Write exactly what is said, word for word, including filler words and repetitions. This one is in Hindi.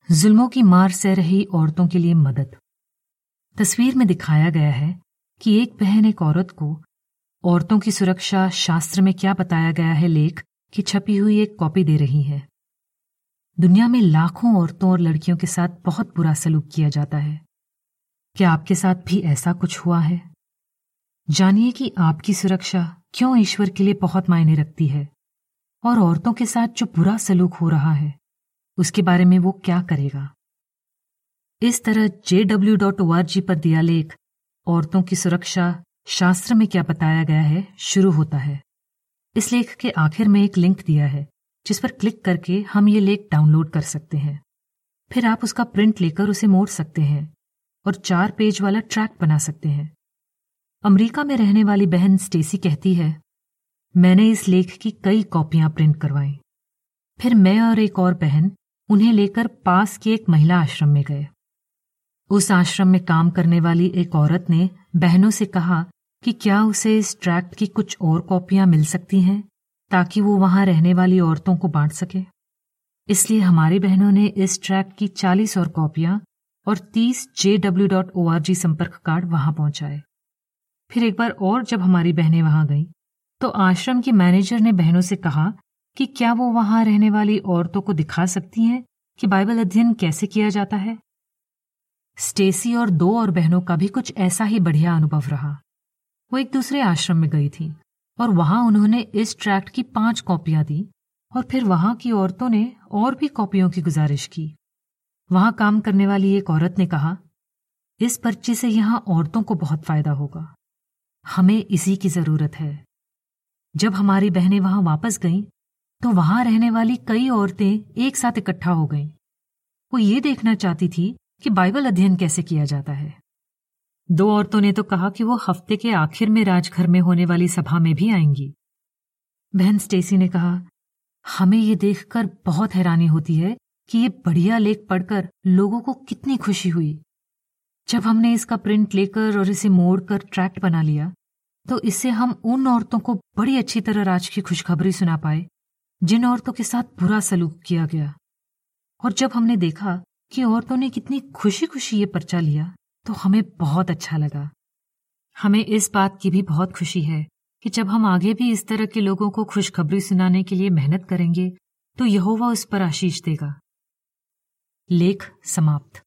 जुल्मों की मार सह रही औरतों के लिए मदद। तस्वीर में दिखाया गया है कि एक बहन एक औरत को औरतों की सुरक्षा शास्त्र में क्या बताया गया है लेख की छपी हुई एक कॉपी दे रही है। दुनिया में लाखों औरतों और लड़कियों के साथ बहुत बुरा सलूक किया जाता है। क्या आपके साथ भी ऐसा कुछ हुआ है? जानिए कि आपकी सुरक्षा क्यों ईश्वर के लिए बहुत मायने रखती है और औरतों के साथ जो बुरा सलूक हो रहा है उसके बारे में वो क्या करेगा। इस तरह J W dot O R G पर दिया लेख औरतों की सुरक्षा शास्त्र में क्या बताया गया है शुरू होता है। इस लेख के आखिर में एक लिंक दिया है जिस पर क्लिक करके हम ये लेख डाउनलोड कर सकते हैं। फिर आप उसका प्रिंट लेकर उसे मोड़ सकते हैं और चार पेज वाला ट्रैक बना सकते हैं। अमेरिका में रहने वाली बहन स्टेसी कहती है, मैंने इस लेख की कई कॉपियां प्रिंट करवाईं। फिर मैं और एक और बहन उन्हें लेकर पास के एक महिला आश्रम में गए। उस आश्रम में काम करने वाली एक औरत ने बहनों से कहा कि क्या उसे इस ट्रैक्ट की कुछ और कॉपियां मिल सकती हैं ताकि वो वहां रहने वाली औरतों को बांट सके। इसलिए हमारी बहनों ने इस ट्रैक्ट की चालीस और कॉपियां और तीस J W dot O R G संपर्क कार्ड वहां पहुंचाए। फिर एक बार और जब हमारी बहनें वहां गईं तो आश्रम की मैनेजर ने बहनों से कहा कि क्या वो वहां रहने वाली औरतों को दिखा सकती हैं कि बाइबल अध्ययन कैसे किया जाता है। स्टेसी और दो और बहनों का भी कुछ ऐसा ही बढ़िया अनुभव रहा। वो एक दूसरे आश्रम में गई थी और वहां उन्होंने इस ट्रैक्ट की पांच कॉपियां दी और फिर वहां की औरतों ने और भी कॉपियों की गुजारिश की। वहां काम करने वाली एक औरत ने कहा, इस पर्ची से यहां औरतों को बहुत फायदा होगा, हमें इसी की जरूरत है। जब हमारी बहनें वहां वापस गईं तो वहां रहने वाली कई औरतें एक साथ इकट्ठा हो गईं। वो ये देखना चाहती थी कि बाइबल अध्ययन कैसे किया जाता है। दो औरतों ने तो कहा कि वो हफ्ते के आखिर में राजघर में होने वाली सभा में भी आएंगी। बहन स्टेसी ने कहा, हमें ये देखकर बहुत हैरानी होती है कि ये बढ़िया लेख पढ़कर लोगों को कितनी खुशी हुई। जब हमने इसका प्रिंट लेकर और इसे मोड़कर ट्रैक्ट बना लिया तो इससे हम उन औरतों को बड़ी अच्छी तरह राज की खुशखबरी सुना पाए जिन औरतों के साथ बुरा सलूक किया गया। और जब हमने देखा कि औरतों ने कितनी खुशी खुशी ये पर्चा लिया तो हमें बहुत अच्छा लगा। हमें इस बात की भी बहुत खुशी है कि जब हम आगे भी इस तरह के लोगों को खुशखबरी सुनाने के लिए मेहनत करेंगे तो यहोवा उस पर आशीष देगा। लेख समाप्त।